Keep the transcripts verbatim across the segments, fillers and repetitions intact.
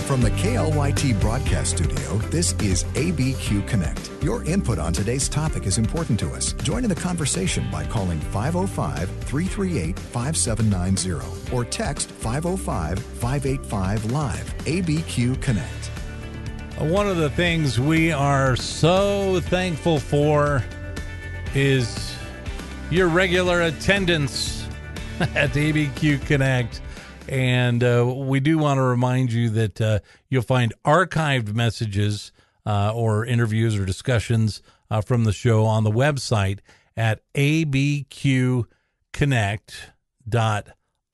From the K L Y T broadcast studio, this is A B Q Connect. Your input on today's topic is important to us. Join in the conversation by calling five oh five, three three eight, five seven nine zero or text five oh five, five eight five, live. A B Q Connect. One of the things we are so thankful for is your regular attendance at A B Q Connect. And uh, we do want to remind you that uh, you'll find archived messages uh, or interviews or discussions uh, from the show on the website at a b q connect dot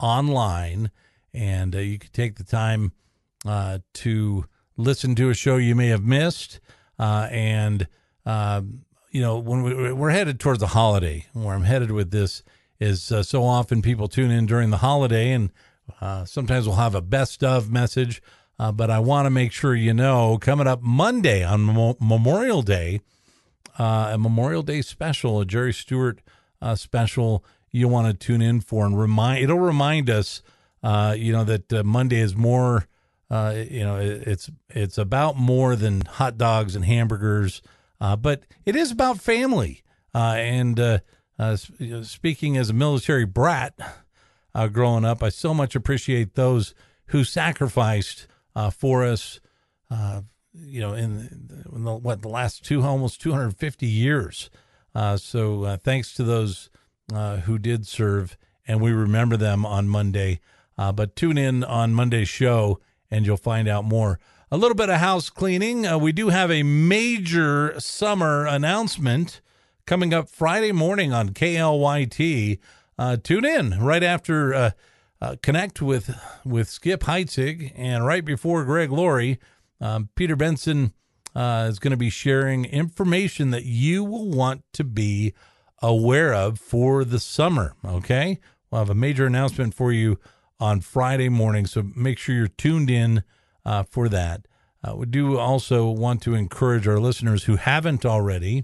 online. And uh, you can take the time uh, to listen to a show you may have missed. Uh, and, uh, you know, when we, we're headed towards the holiday, where I'm headed with this is uh, so often people tune in during the holiday, and Uh, sometimes we'll have a best of message, uh, but I want to make sure you know, coming up Monday on Mo- Memorial Day, uh, a Memorial Day special, a Jerry Stewart uh, special you want to tune in for, and remind it'll remind us, uh, you know, that uh, Monday is more, uh, you know, it, it's it's about more than hot dogs and hamburgers, uh, but it is about family. Uh, and uh, uh, speaking as a military brat, Uh, growing up, I so much appreciate those who sacrificed uh, for us, uh, you know, in, in the, what, the last two, almost two hundred fifty years. Uh, so uh, thanks to those uh, who did serve, and we remember them on Monday. Uh, but tune in on Monday's show, and you'll find out more. A little bit of house cleaning. Uh, we do have a major summer announcement coming up Friday morning on K L Y T. Uh, tune in right after uh, uh, Connect with with Skip Heitzig, and right before Greg Laurie, um, Peter Benson uh, is going to be sharing information that you will want to be aware of for the summer, okay? We'll have a major announcement for you on Friday morning, so make sure you're tuned in uh, for that. Uh, we do also want to encourage our listeners who haven't already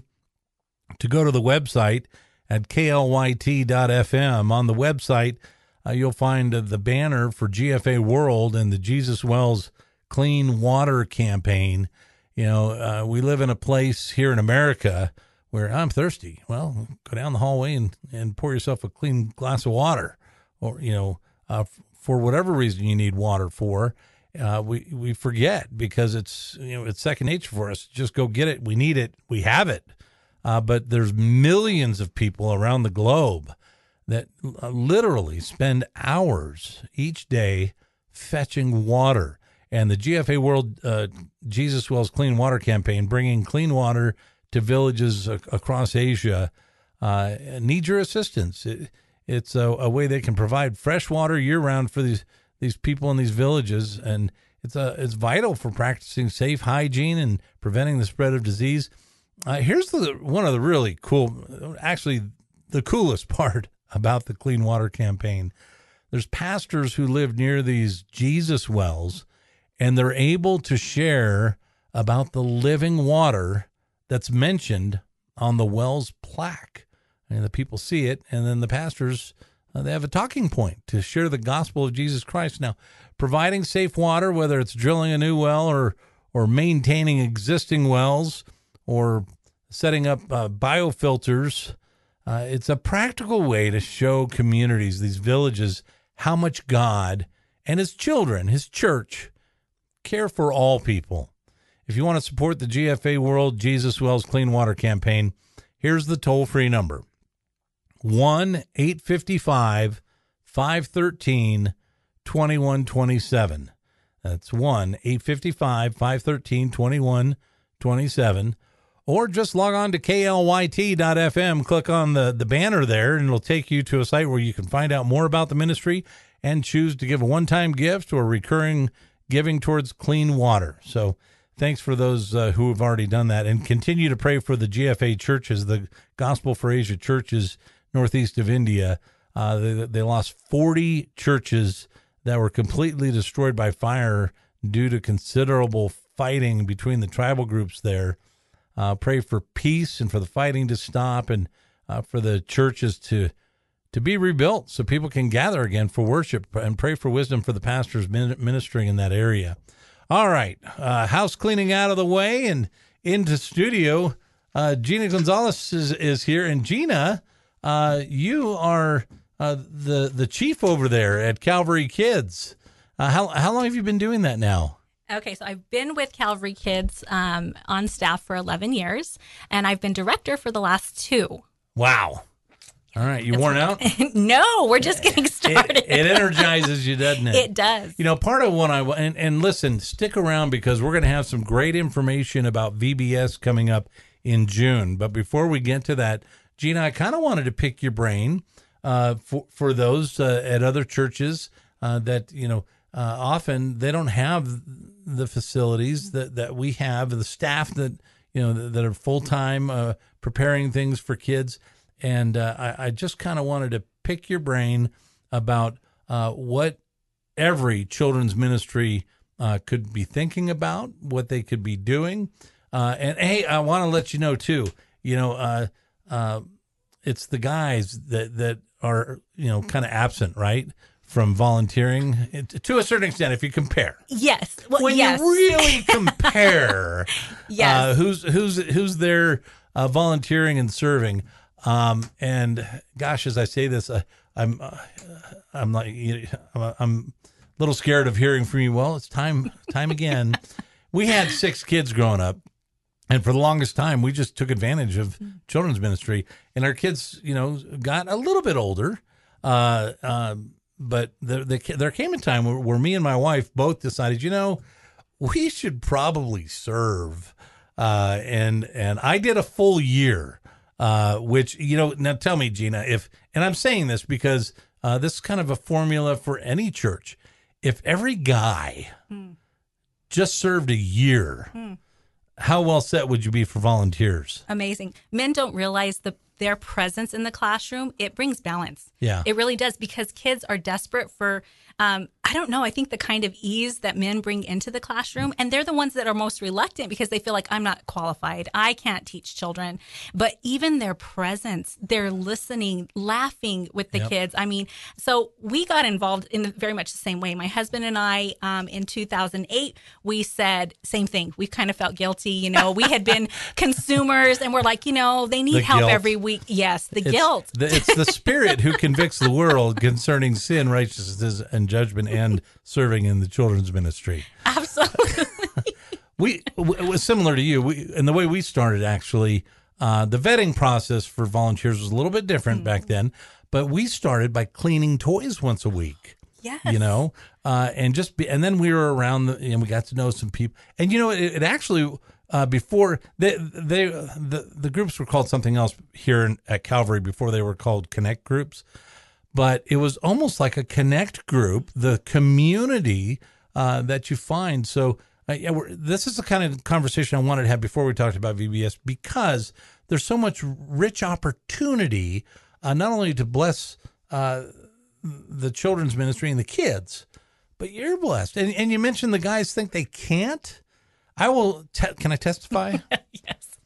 to go to the website at K L Y T dot F M. On the website, uh, you'll find uh, the banner for G F A World and the Jesus Wells Clean Water Campaign. You know, uh, we live in a place here in America where I'm thirsty. Well, go down the hallway and, and pour yourself a clean glass of water, or, you know, uh, f- for whatever reason you need water for. Uh, we, we forget because it's, you know, it's second nature for us. Just go get it. We need it. We have it. Uh, but there's millions of people around the globe that uh, literally spend hours each day fetching water. And the G F A World uh, Jesus Wells Clean Water Campaign, bringing clean water to villages ac- across Asia, uh, needs your assistance. It, it's a, a way they can provide fresh water year-round for these these people in these villages, and it's a, it's vital for practicing safe hygiene and preventing the spread of disease. Uh, here's the one of the really cool, actually the coolest part about the Clean Water Campaign. There's pastors who live near these Jesus wells, and they're able to share about the living water that's mentioned on the well's plaque. And the people see it, and then the pastors, uh, they have a talking point to share the gospel of Jesus Christ. Now, providing safe water, whether it's drilling a new well or or maintaining existing wells, or setting up uh, biofilters, uh, it's a practical way to show communities, these villages, how much God and his children, his church, care for all people. If you want to support the G F A World Jesus Wells Clean Water Campaign, here's the toll-free number, one eight five five, five one three, two one two seven. That's one eight five five, five one three, two one two seven. Or just log on to K L Y T dot F M, click on the, the banner there, and it'll take you to a site where you can find out more about the ministry and choose to give a one-time gift or recurring giving towards clean water. So thanks for those uh, who have already done that, and continue to pray for the G F A churches, the Gospel for Asia churches northeast of India. Uh, they, they lost forty churches that were completely destroyed by fire due to considerable fighting between the tribal groups there. Uh, pray for peace and for the fighting to stop, and uh, for the churches to to be rebuilt so people can gather again for worship, and pray for wisdom for the pastors ministering in that area. All right. Uh, house cleaning out of the way and into studio. Uh, Gina Gonzalez is, is here. And Gina, uh, you are uh, the the chief over there at Calvary Kids. Uh, how how long have you been doing that now? Okay, so I've been with Calvary Kids um, on staff for eleven years, and I've been director for the last two. Wow. All right. You It's- worn out? No, we're just getting started. It, it energizes you, doesn't it? It does. You know, part of what I and, and listen, stick around because we're going to have some great information about V B S coming up in June. But before we get to that, Gina, I kind of wanted to pick your brain uh, for for those uh, at other churches uh, that you know uh, often they don't have the facilities that, that we have, the staff that you know that, that are full time uh, preparing things for kids. And uh, I, I just kind of wanted to pick your brain about uh, what every children's ministry uh, could be thinking about, what they could be doing. Uh, and, hey, I want to let you know, too, you know, uh, uh, it's the guys that, that are, you know, kind of absent, right, from volunteering it, to a certain extent, if you compare. Yes. Well, When yes. you really compare Yes. uh, who's, who's, who's there uh, volunteering and serving. Um, and gosh, as I say this, uh, I'm, uh, I'm like, I'm, I'm a little scared of hearing from you. Well, it's time, time again. We had six kids growing up, and for the longest time, we just took advantage of children's ministry. And our kids, you know, got a little bit older. Uh, um, but there, there came a time where, where me and my wife both decided, you know, we should probably serve. Uh, and and I did a full year. Uh, which, you know, now tell me, Gina, if, and I'm saying this because uh, this is kind of a formula for any church. If every guy mm. just served a year, mm. how well set would you be for volunteers? Amazing. Men don't realize the their presence in the classroom, it brings balance. Yeah. It really does, because kids are desperate for, um, I don't know, I think the kind of ease that men bring into the classroom, and they're the ones that are most reluctant because they feel like, I'm not qualified, I can't teach children. But even their presence, they're listening, laughing with the yep. kids. I mean, so we got involved in very much the same way. My husband and I, um, in two thousand eight, we said, same thing. We kind of felt guilty. You know, we had been consumers, and we're like, you know, they need the help guilt. every week. Yes, the it's guilt. The, it's the Spirit who convicts the world concerning sin, righteousness, and judgment, and serving in the children's ministry. Absolutely. we it was similar to you. We and the way we started actually, uh, the vetting process for volunteers was a little bit different mm. back then. But we started by cleaning toys once a week. Yes. You know, uh, and just be, and then we were around the, and we got to know some people. And you know, it, it actually. Uh, before they, they, the the groups were called something else here in, at Calvary before they were called Connect groups, but it was almost like a Connect group, the community uh, that you find. So uh, yeah, we're, this is the kind of conversation I wanted to have before we talked about V B S, because there's so much rich opportunity, uh, not only to bless uh, the children's ministry and the kids, but you're blessed. And, and you mentioned the guys think they can't. I will. Te- can I testify? Yes.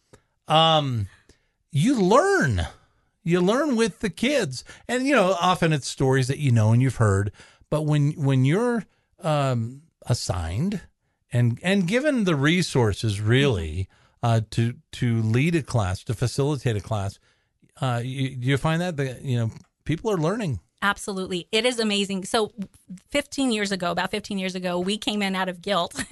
Um, you learn. You learn with the kids, and you know often it's stories that you know and you've heard. But when when you're um, assigned and and given the resources really uh, to to lead a class, to facilitate a class, uh, you, you find that the you know people are learning. Absolutely. It is amazing. So fifteen years ago, about fifteen years ago, we came in out of guilt.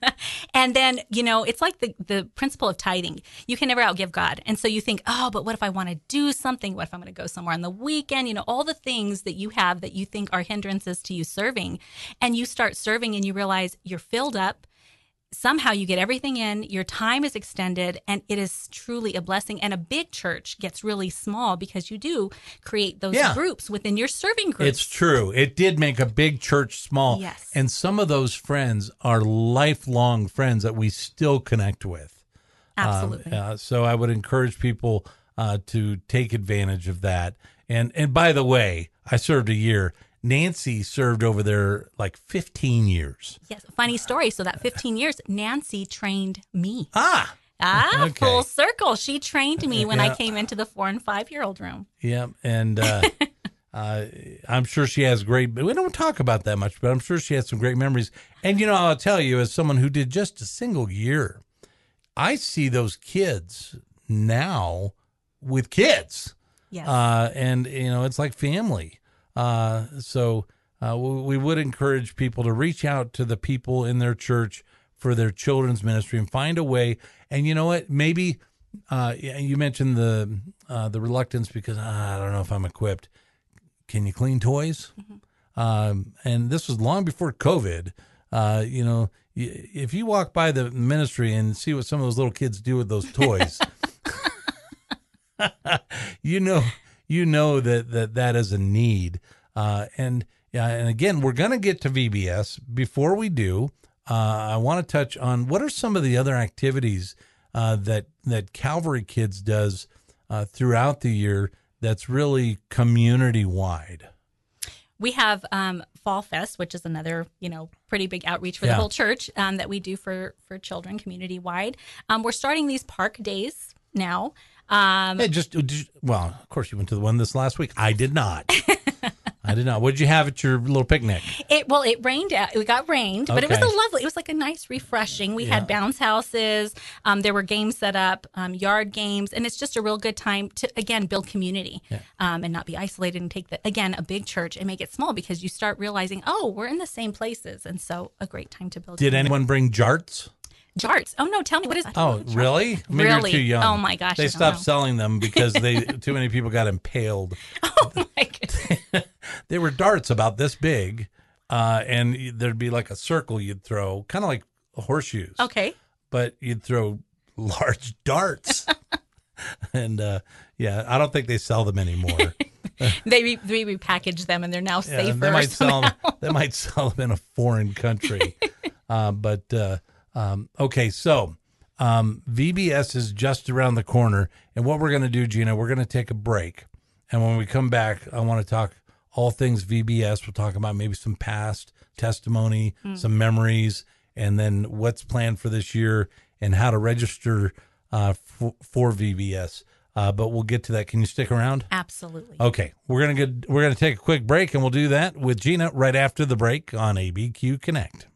And then, you know, it's like the, the principle of tithing. You can never outgive God. And so you think, oh, but what if I want to do something? What if I'm going to go somewhere on the weekend? You know, all the things that you have that you think are hindrances to you serving. And you start serving and you realize you're filled up. Somehow you get everything in, your time is extended, and it is truly a blessing. And a big church gets really small because you do create those yeah. groups within your serving groups. It's true. It did make a big church small. Yes. And some of those friends are lifelong friends that we still connect with. Absolutely. Um, uh, so I would encourage people uh, to take advantage of that. And and by the way, I served a year. Nancy served over there like fifteen years. Yes, funny story. So that fifteen years, Nancy trained me. Ah, ah, okay. Full circle. She trained me when yeah. I came into the four and five year old room. Yeah, and uh, Uh, I'm sure she has great, we don't talk about that much, but I'm sure she has some great memories. And, you know, I'll tell you, as someone who did just a single year, I see those kids now with kids. Yes. Uh, and, you know, it's like family. Uh, so uh, we, we would encourage people to reach out to the people in their church for their children's ministry and find a way. And you know what? Maybe uh, you mentioned the uh, the reluctance because uh, I don't know if I'm equipped. Can you clean toys? Mm-hmm. Um, and this was long before COVID. Uh, you know, if you walk by the ministry and see what some of those little kids do with those toys, you know, you know that that, that is a need. Uh, and yeah, and again, we're going to get to V B S. Before we do, uh, I want to touch on what are some of the other activities uh, that that Calvary Kids does uh, throughout the year that's really community-wide. We have um, Fall Fest, which is another, you know, pretty big outreach for the Yeah. whole church um, that we do for, for children community-wide. Um, we're starting these park days now. Um, Hey, just, just well, of course, you went to the one this last week. I did not. I did not. What did you have at your little picnic? It well, it rained out. It got rained, but it was Okay. a lovely. It was like a nice, refreshing. We Yeah. had bounce houses. Um, there were games set up, um, yard games, and it's just a real good time to again build community um, and not be isolated and take the again a big church and make it small because you start realizing, oh, we're in the same places, and so a great time to build. Did community. anyone bring jarts? Jarts? Oh no, tell me what is? I don't know Oh, what a jart- really? Maybe Really? you're too young. Oh, my gosh, They I don't stopped know. selling them because they too many people got impaled. Oh my goodness. They were darts about this big, uh, and there'd be like a circle you'd throw, kind of like horseshoes. Okay. But you'd throw large darts. and uh, yeah, I don't think they sell them anymore. They re- they repackaged them and they're now Yeah, safer. they might sell them. somehow. They might sell them in a foreign country. uh, but uh, um, okay, so um, V B S is just around the corner, and what we're going to do, Gina, we're going to take a break, and when we come back, I want to talk all things V B S. We'll talk about maybe some past testimony, Mm. some memories, and then what's planned for this year and how to register uh, f- for V B S. Uh, but we'll get to that. Can you stick around? Absolutely. Okay, we're gonna get we're gonna take a quick break, and we'll do that with Gina right after the break on A B Q Connect.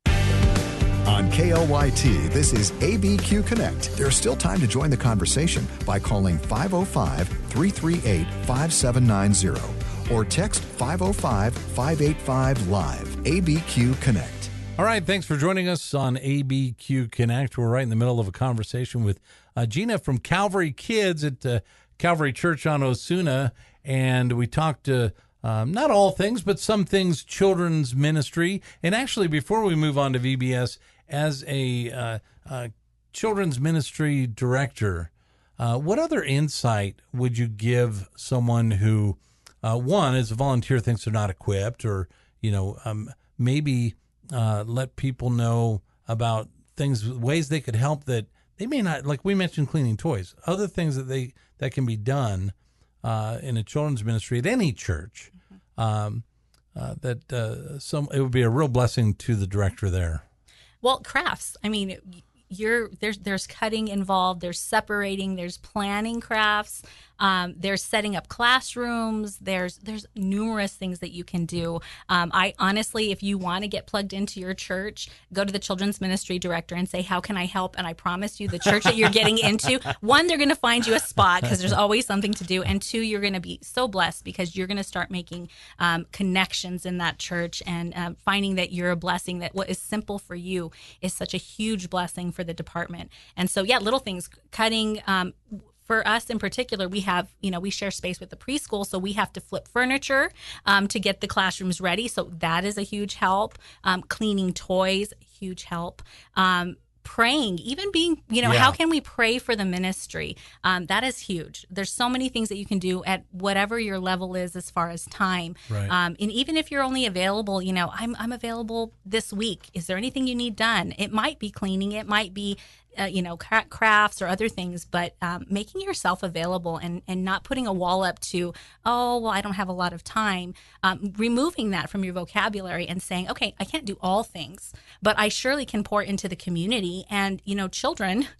On K L Y T, this is A B Q Connect. There's still time to join the conversation by calling five oh five, three three eight, five seven nine zero or text five oh five, five eight five, live. A B Q Connect. All right, thanks for joining us on A B Q Connect. We're right in the middle of a conversation with uh, Gina from Calvary Kids at uh, Calvary Church on Osuna, and we talked to um, not all things, but some things children's ministry. And actually, before we move on to V B S, as a uh, uh, children's ministry director, uh, what other insight would you give someone who, uh, one, as a volunteer, thinks they're not equipped, or you know, um, maybe uh, let people know about things, ways they could help that they may not, like we mentioned, cleaning toys, other things that they that can be done uh, in a children's ministry at any church. Um, uh, that uh, some it would be a real blessing to the director there. Well, crafts. I mean, you're there's there's cutting involved. There's separating. There's planning crafts. Um, there's setting up classrooms. There's there's numerous things that you can do. Um, I honestly, if you want to get plugged into your church, go to the children's ministry director and say, "How can I help?" And I promise you, the church that you're getting into, one, they're going to find you a spot because there's always something to do, and two, you're going to be so blessed because you're going to start making um, connections in that church and um, finding that you're a blessing. That what is simple for you is such a huge blessing for the department. And so, yeah, little things, cutting. Um, For us in particular, we have, you know, we share space with the preschool, so we have to flip furniture um, to get the classrooms ready. So that is a huge help. Um, cleaning toys, huge help. Um, praying, even being, you know, Yeah. how can we pray for the ministry? Um, that is huge. There's so many things that you can do at whatever your level is as far as time. Right. Um, and even if you're only available, you know, I'm I'm available this week. Is there anything you need done? It might be cleaning. It might be Uh, you know, cra- crafts or other things, but um, making yourself available and, and not putting a wall up to, oh, well, I don't have a lot of time. Um, removing that from your vocabulary and saying, okay, I can't do all things, but I surely can pour into the community. And, you know, children,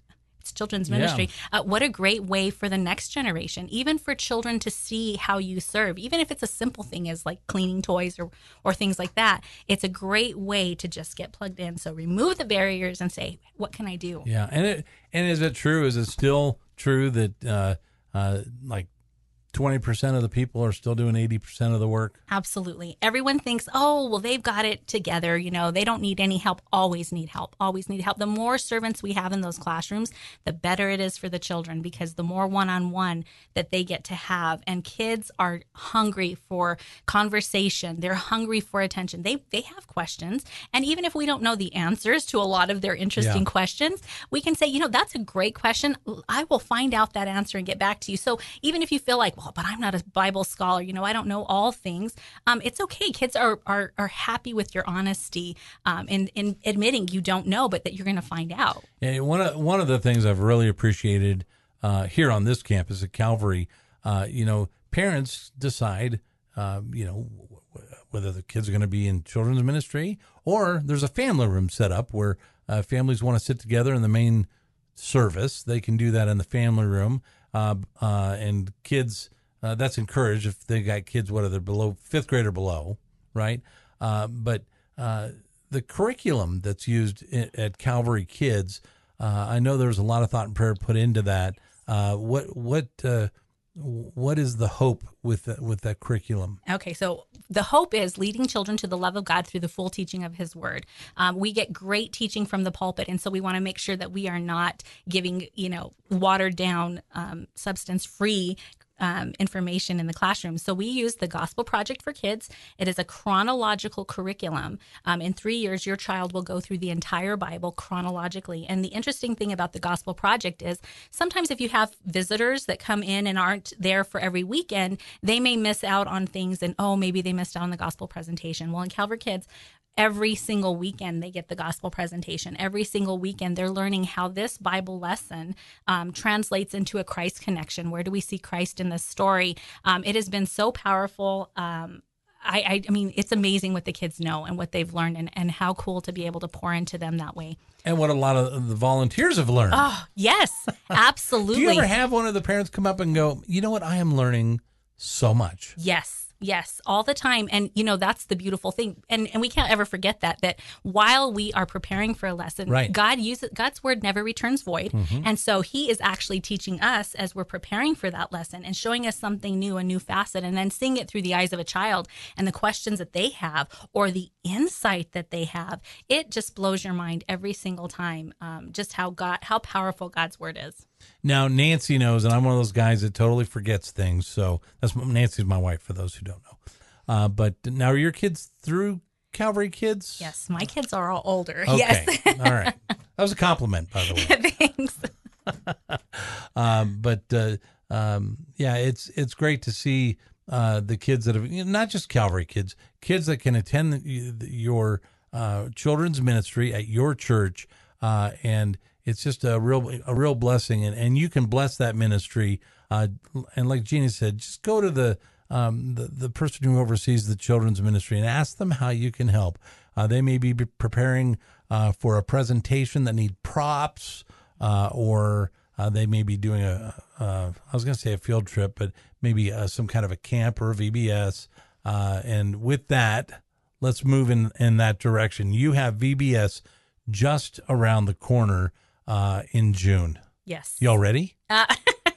children's Yeah. ministry. Uh, what a great way for the next generation, even for children to see how you serve, even if it's a simple thing as like cleaning toys or, or things like that. It's a great way to just get plugged in. So remove the barriers and say, what can I do? Yeah, and it and is it true? Is it still true that uh, uh, like twenty percent of the people are still doing eighty percent of the work? Absolutely. Everyone thinks, oh, well, they've got it together. You know, they don't need any help. Always need help. Always need help. The more servants we have in those classrooms, the better it is for the children, because the more one-on-one that they get to have. And kids are hungry for conversation. They're hungry for attention. They they have questions. And even if we don't know the answers to a lot of their interesting Yeah. questions, we can say, you know, that's a great question. I will find out that answer and get back to you. So even if you feel like, well, but I'm not a Bible scholar, you know, I don't know all things. Um, it's okay. Kids are are are happy with your honesty um, in in admitting you don't know, but that you're going to find out. Yeah, one of one of the things I've really appreciated uh, here on this campus at Calvary, uh, you know, parents decide, uh, you know, w- whether the kids are going to be in children's ministry or there's a family room set up where uh, families want to sit together in the main service. They can do that in the family room, uh, uh, and kids. Uh, that's encouraged if they got kids, what are they, below fifth grade or below, right? Uh, but uh, the curriculum that's used in, at Calvary Kids, uh, I know there's a lot of thought and prayer put into that. Uh, what what uh, what is the hope with the, with that curriculum? Okay, so the hope is leading children to the love of God through the full teaching of His Word. Um, we get great teaching from the pulpit, and so we want to make sure that we are not giving, you know, watered down, um, substance-free Um, information in the classroom. So we use the Gospel Project for Kids. It is a chronological curriculum. Um, in three years, your child will go through the entire Bible chronologically. And the interesting thing about the Gospel Project is sometimes if you have visitors that come in and aren't there for every weekend, they may miss out on things and, oh, maybe they missed out on the gospel presentation. Well, in Calvary Kids, every single weekend they get the gospel presentation. Every single weekend they're learning how this Bible lesson um, translates into a Christ connection. Where do we see Christ in this story? Um, it has been so powerful. Um, I, I, I mean, it's amazing what the kids know and what they've learned, and, and how cool to be able to pour into them that way. And what a lot of the volunteers have learned. Oh, yes, absolutely. Do you ever have one of the parents come up and go, you know what, I am learning so much? Yes. Yes, all the time. And, you know, that's the beautiful thing. And and we can't ever forget that, that while we are preparing for a lesson, Right. God uses, God's word never returns void. Mm-hmm. And so he is actually teaching us as we're preparing for that lesson and showing us something new, a new facet, and then seeing it through the eyes of a child and the questions that they have or the insight that they have. It just blows your mind every single time, um, just how God, how powerful God's word is. Now, Nancy knows, and I'm one of those guys that totally forgets things. So that's Nancy's my wife, for those who don't know. Uh, but now, are your kids through Calvary Kids? Yes, my kids are all older. Okay. Yes. All right. That was a compliment, by the way. Thanks. Um, but uh, um, yeah, it's it's great to see uh, the kids that have, you know, not just Calvary Kids, kids that can attend the, your uh, children's ministry at your church, uh, and it's just a real a real blessing, and, and you can bless that ministry. Uh, and like Jeannie said, just go to the, um, the the person who oversees the children's ministry and ask them how you can help. Uh, they may be preparing uh, for a presentation that need props, uh, or uh, they may be doing a, uh, I was going to say a field trip, but maybe uh, some kind of a camp or a V B S. Uh, and with that, let's move in, in that direction. You have V B S just around the corner uh, in June. Yes. Y'all ready? Uh,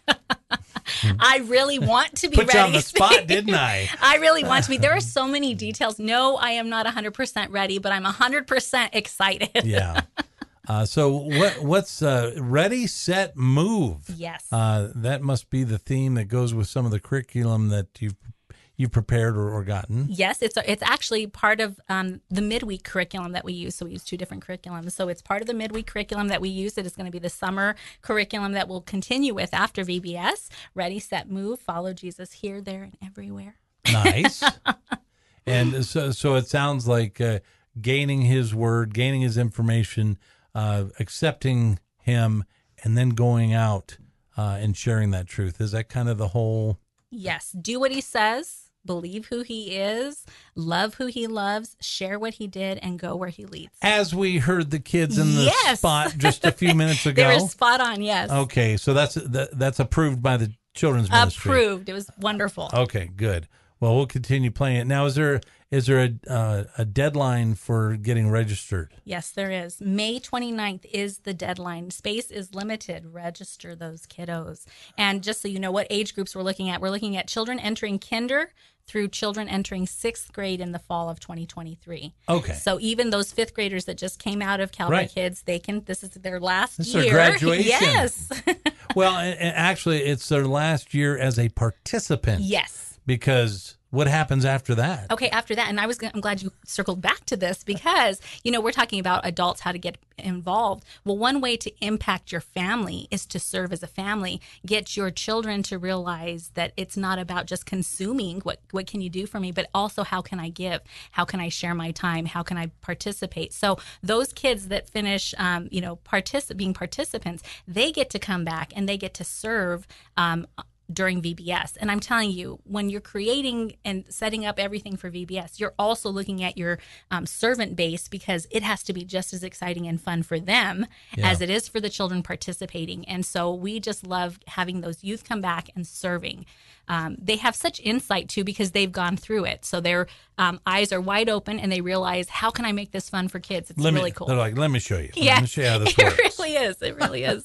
I really want to be Put ready. you on the spot, didn't I? I really want to be. There are so many details. No, I am not one hundred percent ready, but I'm one hundred percent excited. Yeah. Uh, so what? What's uh, ready, set, move? Yes. Uh, that must be the theme that goes with some of the curriculum that you've you've prepared or, or gotten. Yes, it's it's actually part of um, the midweek curriculum that we use. So we use two different curriculums. So it's part of the midweek curriculum that we use. It is going to be the summer curriculum that we'll continue with after V B S. Ready, set, move. Follow Jesus here, there, and everywhere. Nice. And so, so it sounds like uh, gaining His word, gaining His information, uh, accepting Him, and then going out uh, and sharing that truth. Is that kind of the whole? Yes. Do what He says. believe who he is, love who he loves, share what he did, and go where he leads. As we heard the kids in the Yes. spot just a few minutes ago. They were spot on, yes. Okay, so that's that, that's approved by the children's ministry. Approved. It was wonderful. Okay, good. Well, we'll continue playing it. Now, is there is there a uh, a deadline for getting registered? Yes, there is. May twenty-ninth is the deadline. Space is limited. Register those kiddos. And just so you know what age groups we're looking at, we're looking at children entering kinder through children entering sixth grade in the fall of twenty twenty-three. Okay. So even those fifth graders that just came out of Calvary Right. Kids, they can, this is their last This is year. their graduation. Yes. Well, and, and actually, it's their last year as a participant. Yes. Because what happens after that? Okay, after that, and I was g- I'm glad you circled back to this because, you know, we're talking about adults, how to get involved. Well, one way to impact your family is to serve as a family. Get your children to realize that it's not about just consuming, what what can you do for me, but also how can I give? How can I share my time? How can I participate? So those kids that finish, um, you know, partic- being participants, they get to come back and they get to serve um during V B S. And I'm telling you, when you're creating and setting up everything for V B S, you're also looking at your um, servant base because it has to be just as exciting and fun for them Yeah. as it is for the children participating. And so we just love having those youth come back and serving. Um, they have such insight too because they've gone through it. So their um, eyes are wide open and they realize, how can I make this fun for kids? It's Let me, really cool. They're like, let me show you. Yeah, Let me show you how this it works. really is. It really is.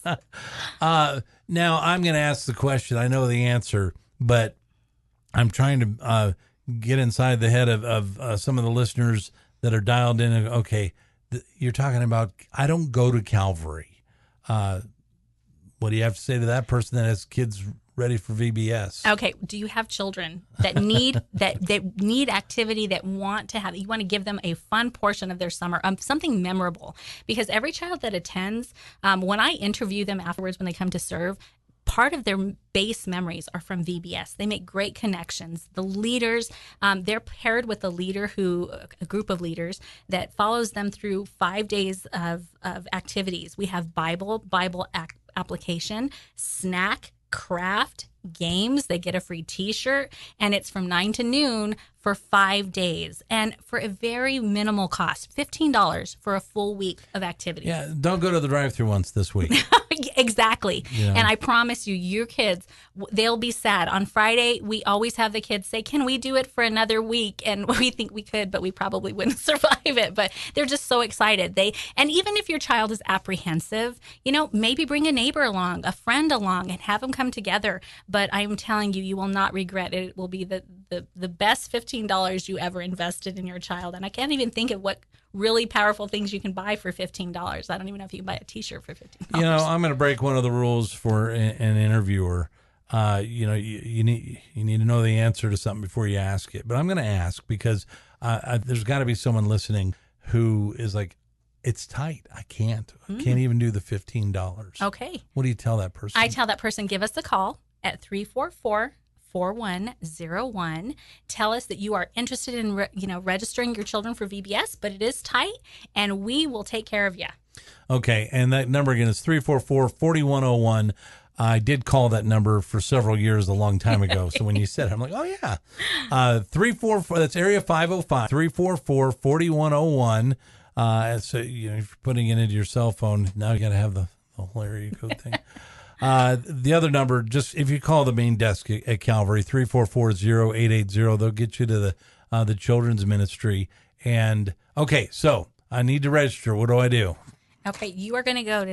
Uh, now, I'm going to ask the question. I know the answer, but I'm trying to uh, get inside the head of, of uh, some of the listeners that are dialed in. And, okay, th- you're talking about, I don't go to Calvary. Uh, what do you have to say to that person that has kids ready for V B S? Okay. Do you have children that need that that need activity, that want to have? You want to give them a fun portion of their summer, um, something memorable. Because every child that attends, um, when I interview them afterwards, when they come to serve, part of their base memories are from V B S. They make great connections. The leaders, um, they're paired with a leader who, a group of leaders that follows them through five days of, of activities. We have Bible, Bible ac- application, snack, craft, games. They get a free t-shirt, and it's from nine to noon for five days and for a very minimal cost, fifteen dollars for a full week of activities. Yeah, don't go to the drive-thru once this week. Exactly. Yeah. And I promise you, your kids, w- they'll be sad. On Friday, we always have the kids say, can we do it for another week? And we think we could, but we probably wouldn't survive it. But they're just so excited. They And even if your child is apprehensive, you know, maybe bring a neighbor along, a friend along, and have them come together. But I'm telling you, you will not regret it. It will be the, the, the best fifteen dollars you ever invested in your child. And I can't even think of what really powerful things you can buy for fifteen dollars. I don't even know if you can buy a t-shirt for fifteen dollars. You know, I'm going to break one of the rules for a- an interviewer. Uh, you know, you, you need you need to know the answer to something before you ask it. But I'm going to ask because uh, I, there's got to be someone listening who is like, it's tight. I can't. I can't even do the fifteen dollars. Okay. What do you tell that person? I tell that person, give us a call at three four four, four one zero one. Tell us that you are interested in, re- you know, registering your children for V B S, but it is tight, and we will take care of you. Okay, and that number again is three four four, four one zero one. I did call that number for several years a long time ago. So when you said it, I'm like, oh, yeah. Uh, three four four, that's area five oh five, three four four, four one zero one. Uh, so, you know, if you're putting it into your cell phone, now you got to have the, the whole area code thing. Uh, the other number, just if you call the main desk at, at Calvary, three four four, zero eight eight zero, they'll get you to the uh, the children's ministry. And, okay, so I need to register. What do I do? Okay, you are going to go to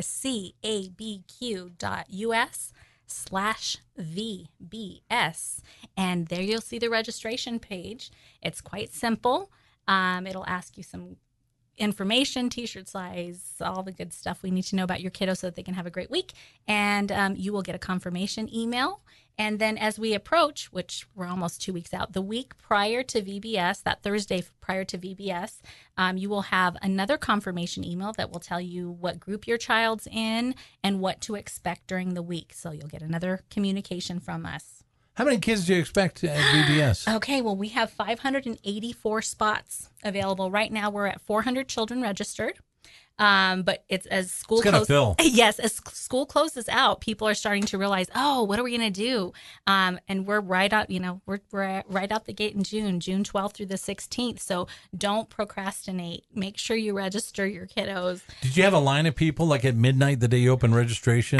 cabq.us slash VBS, and there you'll see the registration page. It's quite simple. Um, it'll ask you some information, t-shirt size, all the good stuff we need to know about your kiddo so that they can have a great week. And um, you will get a confirmation email. And then as we approach, which we're almost two weeks out, the week prior to V B S, that Thursday prior to V B S, um, you will have another confirmation email that will tell you what group your child's in and what to expect during the week. So you'll get another communication from us. How many kids do you expect at V B S? Okay, well, we have five hundred eighty-four spots available. Right now, we're at four hundred children registered. Um, but it's as school It's gonna closes, fill. yes, as school closes out, people are starting to realize, oh, what are we going to do? Um, and we're right out, you know, we're, we're right out the gate in June, June twelfth through the sixteenth. So don't procrastinate. Make sure you register your kiddos. Did you have a line of people like at midnight the day you open registration?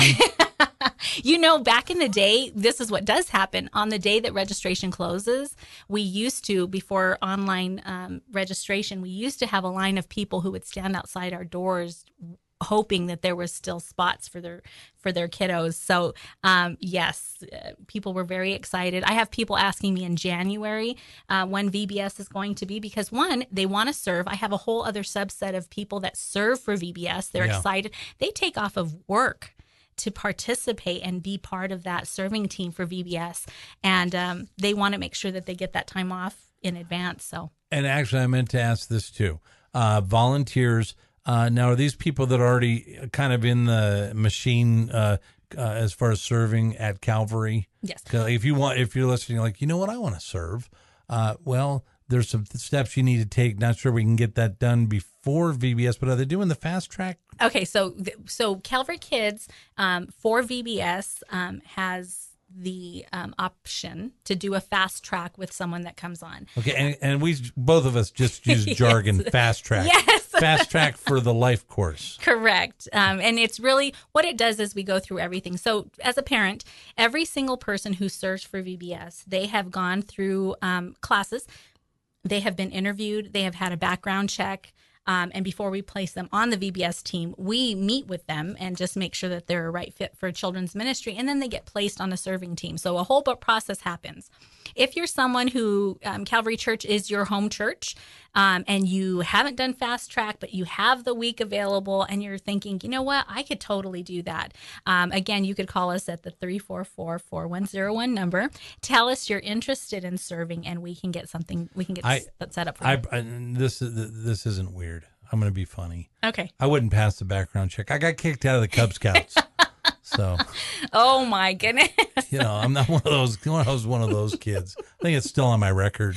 You know, back in the day, this is what does happen. On the day that registration closes, we used to, before online um, registration, we used to have a line of people who would stand outside our doors hoping that there was still spots for their for their kiddos. So, um, yes, uh, people were very excited. I have people asking me in January uh, when V B S is going to be because, one, they want to serve. I have a whole other subset of people that serve for V B S. They're Yeah. excited. They take off of work to participate and be part of that serving team for V B S. And um, they want to make sure that they get that time off in advance. So, And actually, I meant to ask this too. Uh, volunteers, uh, now are these people that are already kind of in the machine uh, uh, as far as serving at Calvary? yes. 'Cause if you want, if you're listening, like, you know what, I want to serve. Uh, well, there's some steps you need to take. Not sure we can get that done before V B S, but are they doing the fast track? Okay, so so Calvary Kids um, for V B S um, has the um, option to do a fast track with someone that comes on. Okay, and, and we both of us just use jargon, fast track. Yes. Fast track for the life course. Correct. Um, and it's really what it does is we go through everything. So as a parent, every single person who serves for V B S, they have gone through um, classes. They have been interviewed. They have had a background check. Um, and before we place them on the V B S team, we meet with them and just make sure that they're a right fit for children's ministry. And then they get placed on a serving team. So a whole process happens. If you're someone who um, Calvary Church is your home church um, and you haven't done fast track, but you have the week available and you're thinking, you know what, I could totally do that. Um, again, you could call us at the three four four, four one zero one number. Tell us you're interested in serving and we can get something, we can get I- that set up for I, you. I this is this isn't weird. I'm going to be funny. Okay. I wouldn't pass the background check. I got kicked out of the Cub Scouts. So, Oh my goodness. you know, I'm not one of those. I was one of those kids. I think it's still on my record.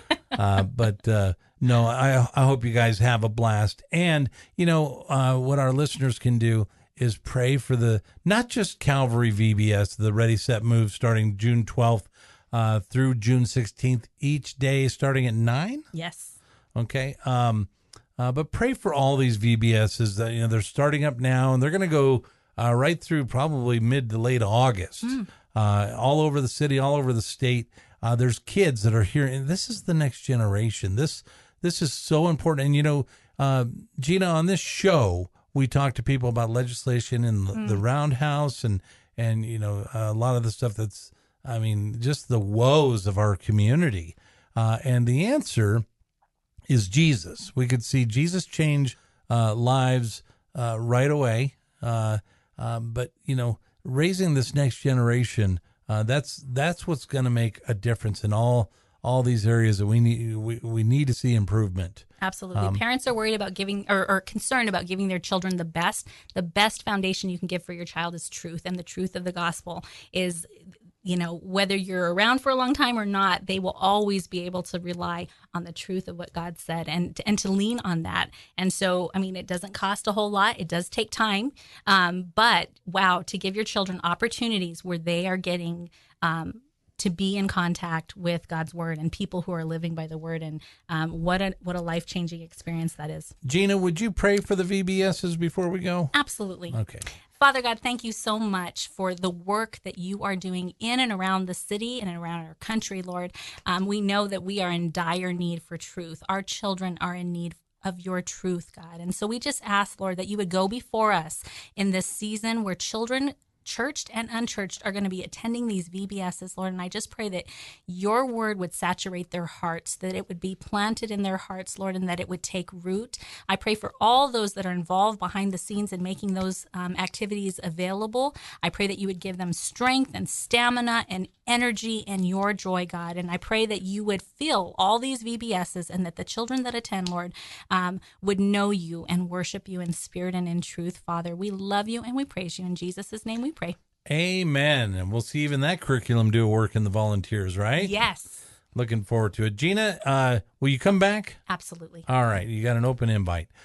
Uh, but uh, no, I I hope you guys have a blast. And you know uh, what our listeners can do is pray for the not just Calvary V B S, the Ready Set Move, starting June twelfth uh, through June sixteenth, each day starting at nine. Yes. Okay. Um, uh, but pray for all these V B Ss that, you know, they're starting up now and they're going to go uh, right through probably mid to late August, mm. uh, all over the city, all over the state. Uh, there's kids that are here, and this is the next generation. This, this is so important. And, you know, uh, Gina, on this show, we talk to people about legislation in the, mm. the Roundhouse and, and, you know, a lot of the stuff that's, I mean, just the woes of our community. Uh, and the answer is Jesus. We could see Jesus change uh, lives uh, right away. Uh, um, but, you know, raising this next generation, uh, that's that's what's going to make a difference in all all these areas that we need we, we need to see improvement. Absolutely. Um, Parents are worried about giving or, or concerned about giving their children the best. The best foundation you can give for your child is truth. And the truth of the gospel is, you know, whether you're around for a long time or not, they will always be able to rely on the truth of what God said and, and to lean on that. And so, I mean, it doesn't cost a whole lot. It does take time. Um, but wow, to give your children opportunities where they are getting um, to be in contact with God's word and people who are living by the word. And um, what a what a life-changing experience that is. Gina, would you pray for the V B Ss before we go? Absolutely. Okay. Father God, thank you so much for the work that you are doing in and around the city and around our country, Lord. Um, we know that we are in dire need for truth. Our children are in need of your truth, God. And so we just ask, Lord, that you would go before us in this season where children, churched and unchurched, are going to be attending these V B Ss, Lord. And I just pray that your word would saturate their hearts, that it would be planted in their hearts, Lord, and that it would take root. I pray for all those that are involved behind the scenes in making those um, activities available. I pray that you would give them strength and stamina and energy and your joy, God. And I pray that you would fill all these V B Ss and that the children that attend, Lord, um, would know you and worship you in spirit and in truth, Father. We love you and we praise you. In Jesus' name we pray. Amen. And we'll see even that curriculum do work in the volunteers, right? Yes. Looking forward to it. Gina, uh, will you come back? Absolutely. All right. You got an open invite.